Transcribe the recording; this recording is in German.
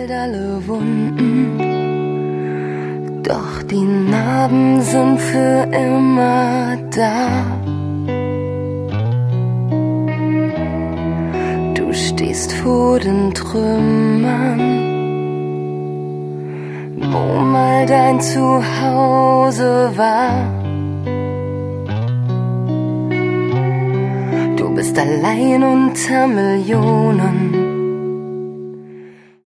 heilt alle Wunden, doch die Narben sind für immer da. Du stehst vor den Trümmern, wo mal dein Zuhause war. Du bist allein unter Millionen,